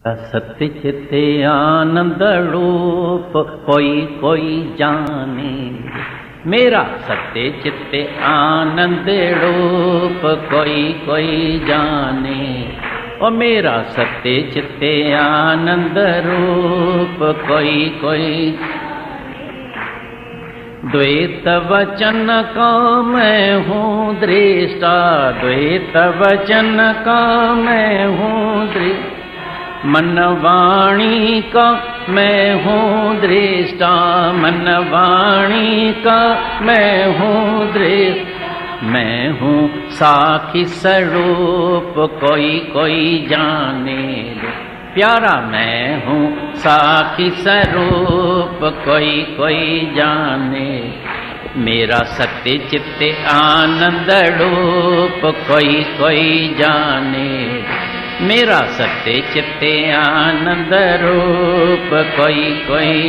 सत्य चित आनंद रूप कोई कोई जाने, मेरा सत्य चित आनंद रूप कोई कोई जाने। ओ मेरा सत्य चित आनंद रूप कोई कोई। द्वैत वचन का मैं हूँ दृष्टा, द्वैत वचन का मैं हूँ दृष्टा, मन वाणी का मैं हूँ दृष्टा, मन वाणी का मैं हूँ दृष्टा। मैं हूँ साखी स्वरूप कोई कोई जाने, प्यारा मैं हूँ साखी स्वरूप कोई कोई जाने। मेरा सत्य चित्त आनंद रूप कोई कोई जाने, मेरा सत्य चित्त आनंद रूप कोई कोई।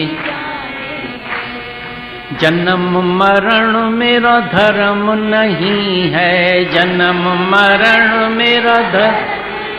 जन्म मरण मेरा धर्म नहीं है, जन्म मरण मेरा धर्म,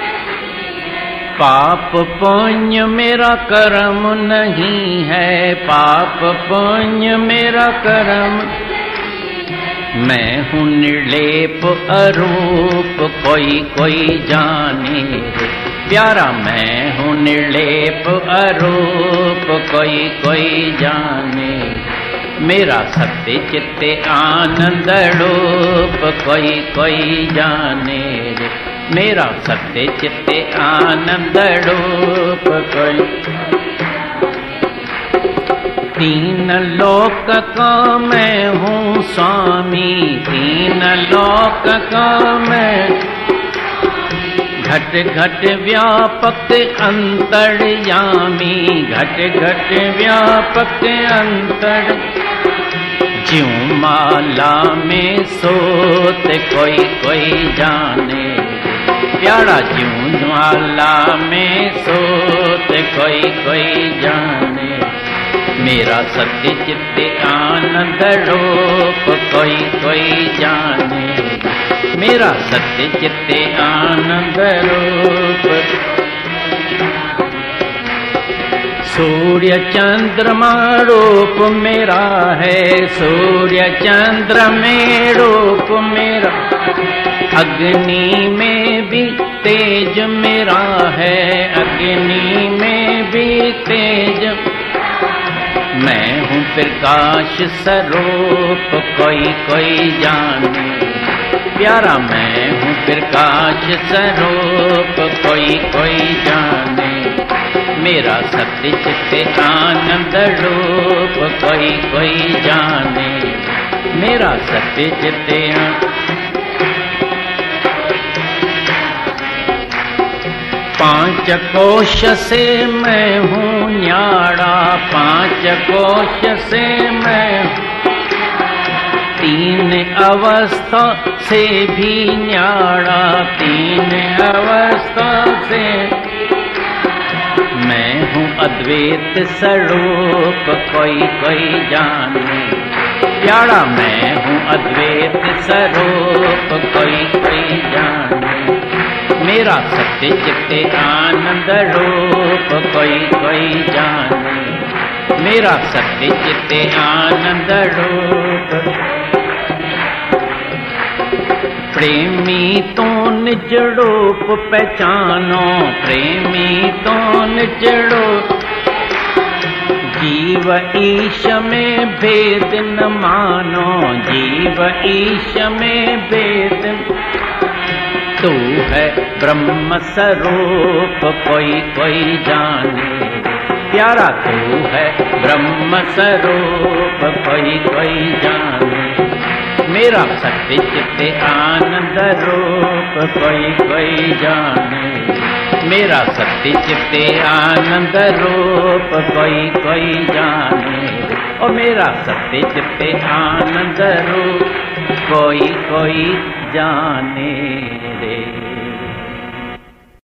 पाप पुण्य मेरा कर्म नहीं है, पाप पुण्य मेरा कर्म। मैं हूँ निर्लेप अरूप कोई कोई जाने, प्यारा मैं हूँ निर्लेप अरूप कोई कोई जाने। मेरा सत्य चित्त आनंद रूप कोई कोई जाने, मेरा सत्य चित्त आनंद रूप कोई। तीन लोक का मैं हूँ स्वामी, तीन लोक का मैं, घट घट व्यापक अंतर्यामी, घट घट व्यापक अंतर। ज्यों माला में सोत कोई कोई जाने, प्यारा ज्यों माला में सोत कोई कोई जाने। मेरा सत्य चित्त आनंद रूप कोई कोई जाने, मेरा सत्य चित्त आनंद रूप। सूर्य चंद्रमा रूप मेरा है, सूर्य चंद्र में रूप मेरा, अग्नि में भी तेज मेरा है, अग्नि में भी तेज। मैं हूँ प्रकाश स्वरूप कोई कोई जाने, प्यारा मैं हूँ प्रकाश स्वरूप कोई कोई जाने। मेरा सत्य चित्त आनंद रूप कोई कोई जाने, मेरा सत्य चित्त। पांच कोश से मैं हूँ न्याड़ा, पांच कोश से मैं, तीन अवस्था से भी न्याड़ा, तीन अवस्था से। मैं हूँ अद्वैत स्वरूप कोई कोई जाने, प्यारा मैं हूँ अद्वैत स्वरूप कोई कोई जाने। मेरा सत्य चित्त आनंद रूप कोई कोई जाने, मेरा सत्य चित्त आनंद रूप। प्रेमी तो निज रूप पहचानो, प्रेमी तो निज रूप। जीव ईश में भेद न मानो, जीव ईश में भेद। तू है ब्रह्म स्वरूप कोई कोई जाने, प्यारा तू है ब्रह्म स्वरूप कोई कोई जाने। मेरा सत्य चित्त आनंद रूप कोई कोई जाने, मेरा सत्य चित्त आनंद रूप कोई कोई जाने। और मेरा सत्य चित्त आनंद रूप कोई कोई जाने रे।